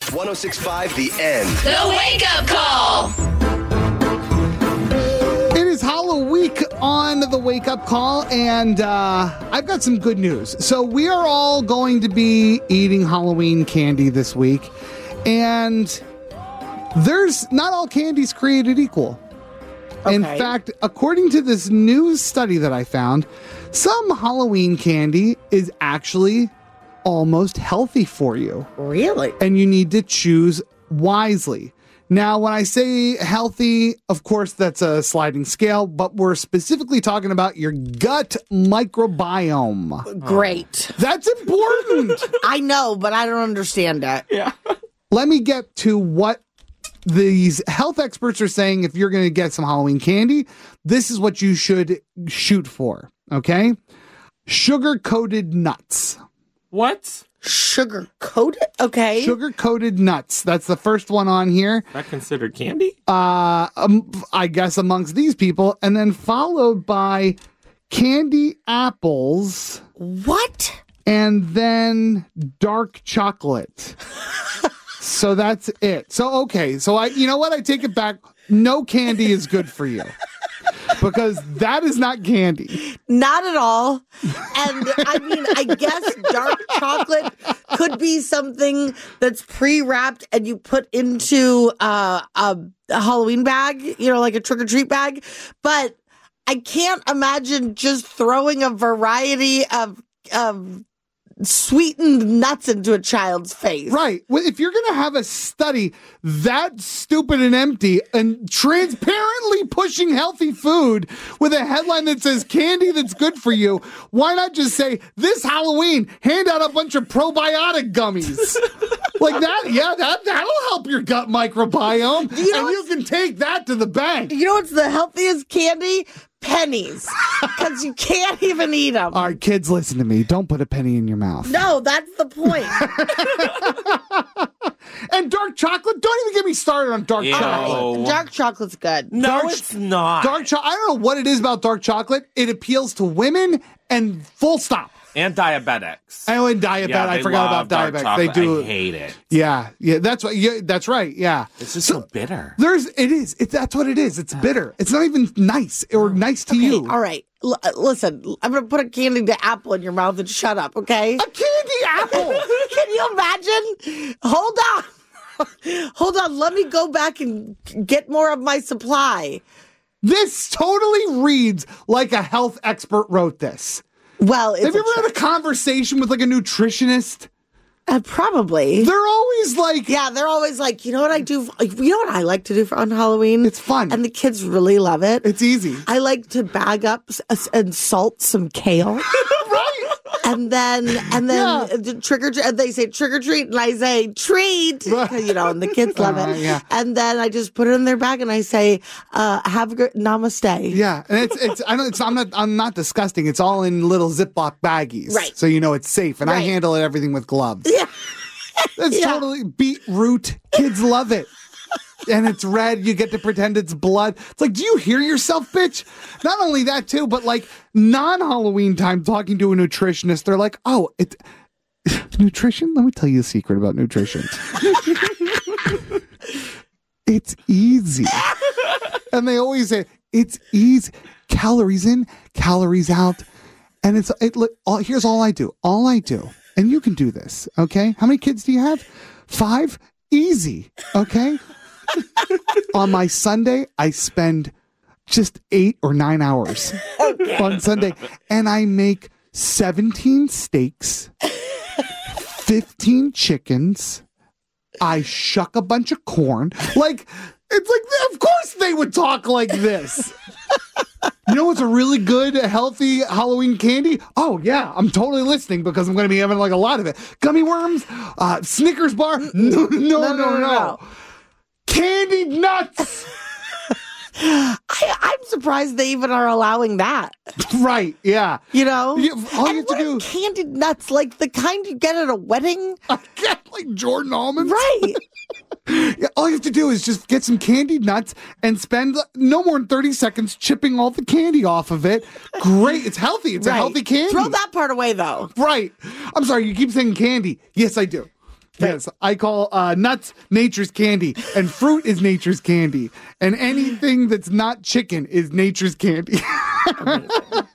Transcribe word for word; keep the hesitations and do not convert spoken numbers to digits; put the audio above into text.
Kix one oh six point five The End. The Wake Up Call. It is Halloween on the Wake Up Call, and uh, I've got some good news. So we are all going to be eating Halloween candy this week, and there's not all candies created equal. Okay. In fact, according to this new study that I found, some Halloween candy is actually almost healthy for you. Really? And you need to choose wisely. Now, when I say healthy, of course, that's a sliding scale, but we're specifically talking about your gut microbiome. Great. That's important. I know, but I don't understand that. Yeah. Let me get to what these health experts are saying. If you're going to get some Halloween candy, this is what you should shoot for, okay? Sugar-coated nuts. What? Sugar coated? Okay. Sugar coated nuts. That's the first one on here. Is that considered candy? Uh, um, I guess amongst these people. And then followed by candy apples. What? And then dark chocolate. So that's it. So, okay. So, I, you know what? I take it back. No candy is good for you. Because that is not candy. Not at all. And I mean, I guess dark chocolate could be something that's pre-wrapped and you put into uh, a, a Halloween bag, you know, like a trick-or-treat bag. But I can't imagine just throwing a variety of of sweetened nuts into a child's face. Right. Well, if you're going to have a study that stupid and empty and transparently pushing healthy food with a headline that says candy that's good for you, why not just say, this Halloween, hand out a bunch of probiotic gummies? Like that, yeah, that, that'll help your gut microbiome. You know, and you can take that to the bank. You know what's the healthiest candy? Pennies, because you can't even eat them. All right, kids, listen to me. Don't put a penny in your mouth. No, that's the point. And dark chocolate? Don't even get me started on dark Ew. chocolate. Dark chocolate's good. No, Dark- it's not. Dark chocolate. I don't know what it is about dark chocolate. It appeals to women and full stop. And diabetics. I know in diabetic. Yeah, I they forgot love about dark diabetic. chocolate. They do. I hate it. Yeah, yeah. That's what. Yeah, that's right. Yeah. It's just so, so bitter. There's. It is. It's that's what it is. It's bitter. It's not even nice or nice to Okay, you. all right. L- uh, listen, I'm going to put a candied apple in your mouth and shut up, okay? A candy apple. Can you imagine? Hold on. Hold on. Let me go back and get more of my supply. This totally reads like a health expert wrote this. Well, it's Have you a ever had a conversation with like a nutritionist? Uh, probably. They're always like, Yeah, they're always like, you know what I do? You know what I like to do for on Halloween? It's fun. And the kids really love it. It's easy. I like to bag up s- and salt some kale. Right? And then, and then Yeah. uh, trick or treat, they say trick or treat, and I say treat, Right. you know, and the kids love Uh, it. yeah. And then I just put it in their bag and I say, uh, have a good namaste. Yeah, and it's it's I don't it's I'm not I'm not disgusting. It's all in little Ziploc baggies, Right. So you know it's safe, and I Right. handle it everything with gloves. Yeah. It's Yeah. totally beetroot. Kids love it. And it's red. You get to pretend it's blood. It's like, do you hear yourself, bitch? Not only that, too, but like non-Halloween time talking to a nutritionist, they're like, oh, it nutrition? Let me tell you a secret about nutrition. It's easy. And they always say, it's easy. Calories in, calories out. And it's, it, look, all, here's all I do. All I do. And you can do this, okay? How many kids do you have? Five? Easy, okay? On my Sunday, I spend just eight or nine hours okay. on Sunday. And I make seventeen steaks, fifteen chickens. I shuck a bunch of corn. Like, it's like, of course they would talk like this. You know what's a really good, healthy Halloween candy? Oh, yeah, I'm totally listening because I'm going to be having like a lot of it. Gummy worms, uh, Snickers bar. No, no, no, no. no, no. Candied nuts. I, I'm surprised they even are allowing that. Right, yeah. You know? You, all and you have to do... candied nuts, like the kind you get at a wedding? I get like Jordan almonds. Right. Yeah, all you have to do is just get some candied nuts and spend no more than thirty seconds chipping all the candy off of it. Great. It's healthy. It's right. a healthy candy. Throw that part away, though. Right. I'm sorry. You keep saying candy. Yes, I do. Yes, I call uh, nuts nature's candy, and fruit is nature's candy, and anything that's not chicken is nature's candy.